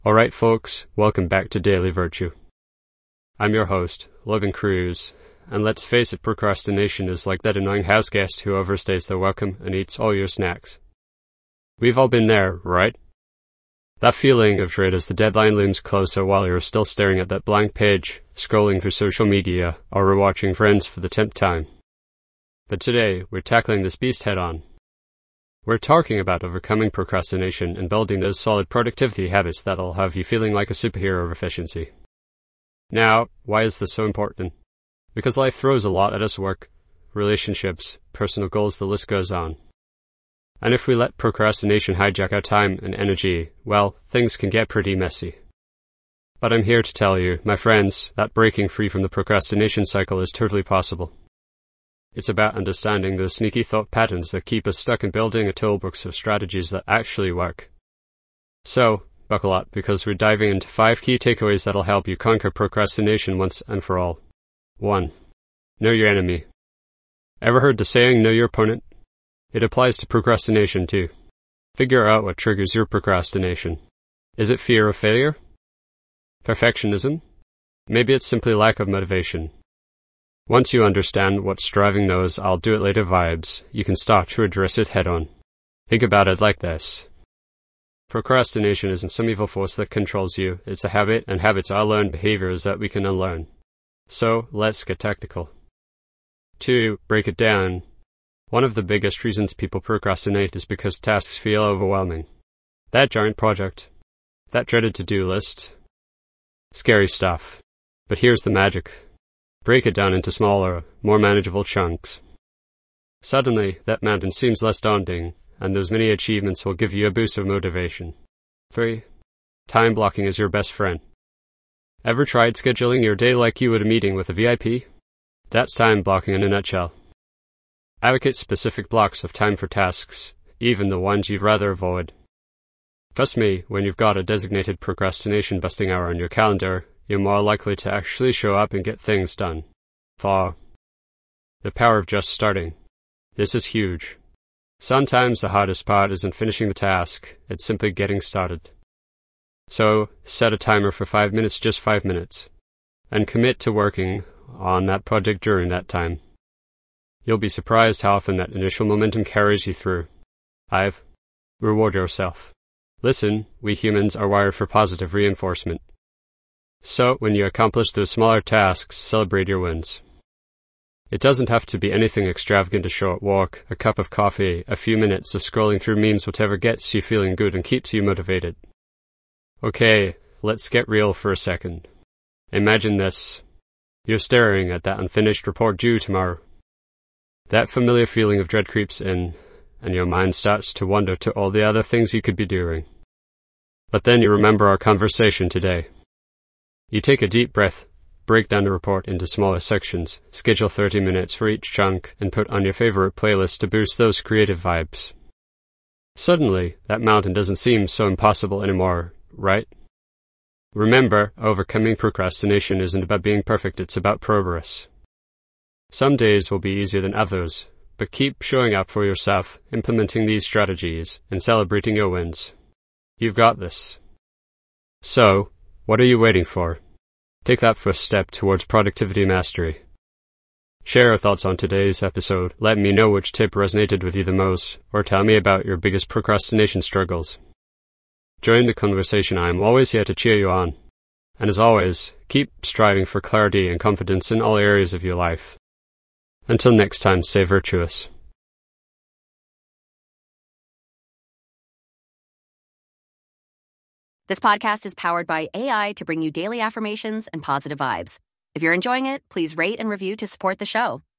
Alright folks, welcome back to Daily Virtue. I'm your host, Logan Cruz, and let's face it, procrastination is like that annoying house guest who overstays their welcome and eats all your snacks. We've all been there, right? That feeling of dread as the deadline looms closer while you're still staring at that blank page, scrolling through social media, or rewatching Friends for the 10th time. But today, we're tackling this beast head-on. We're talking about overcoming procrastination and building those solid productivity habits that'll have you feeling like a superhero of efficiency. Now, why is this so important? Because life throws a lot at us: work, relationships, personal goals, the list goes on. And if we let procrastination hijack our time and energy, well, things can get pretty messy. But I'm here to tell you, my friends, that breaking free from the procrastination cycle is totally possible. It's about understanding those sneaky thought patterns that keep us stuck and building a toolbox of strategies that actually work. So, buckle up, because we're diving into 5 key takeaways that'll help you conquer procrastination once and for all. 1. Know your enemy. Ever heard the saying, know your opponent? It applies to procrastination too. Figure out what triggers your procrastination. Is it fear of failure? Perfectionism? Maybe it's simply lack of motivation. Once you understand what's driving those "I'll do it later" vibes, you can start to address it head-on. Think about it like this. Procrastination isn't some evil force that controls you. It's a habit, and habits are learned behaviors that we can unlearn. So, let's get tactical. 2. Break it down. One of the biggest reasons people procrastinate is because tasks feel overwhelming. That giant project. That dreaded to-do list. Scary stuff. But here's the magic. Break it down into smaller, more manageable chunks. Suddenly, that mountain seems less daunting, and those mini achievements will give you a boost of motivation. 3. Time blocking is your best friend. Ever tried scheduling your day like you would a meeting with a VIP? That's time blocking in a nutshell. Allocate specific blocks of time for tasks, even the ones you'd rather avoid. Trust me, when you've got a designated procrastination-busting hour on your calendar, you're more likely to actually show up and get things done. 4. The power of just starting. This is huge. Sometimes the hardest part isn't finishing the task, it's simply getting started. So, set a timer for 5 minutes, just 5 minutes, and commit to working on that project during that time. You'll be surprised how often that initial momentum carries you through. 5. Reward yourself. Listen, we humans are wired for positive reinforcement. So, when you accomplish those smaller tasks, celebrate your wins. It doesn't have to be anything extravagant: a short walk, a cup of coffee, a few minutes of scrolling through memes, whatever gets you feeling good and keeps you motivated. Okay, let's get real for a second. Imagine this. You're staring at that unfinished report due tomorrow. That familiar feeling of dread creeps in, and your mind starts to wander to all the other things you could be doing. But then you remember our conversation today. You take a deep breath, break down the report into smaller sections, schedule 30 minutes for each chunk, and put on your favorite playlist to boost those creative vibes. Suddenly, that mountain doesn't seem so impossible anymore, right? Remember, overcoming procrastination isn't about being perfect, it's about progress. Some days will be easier than others, but keep showing up for yourself, implementing these strategies, and celebrating your wins. You've got this. So, what are you waiting for? Take that first step towards productivity mastery. Share your thoughts on today's episode. Let me know which tip resonated with you the most, or tell me about your biggest procrastination struggles. Join the conversation. I'm always here to cheer you on. And as always, keep striving for clarity and confidence in all areas of your life. Until next time, stay virtuous. This podcast is powered by AI to bring you daily affirmations and positive vibes. If you're enjoying it, please rate and review to support the show.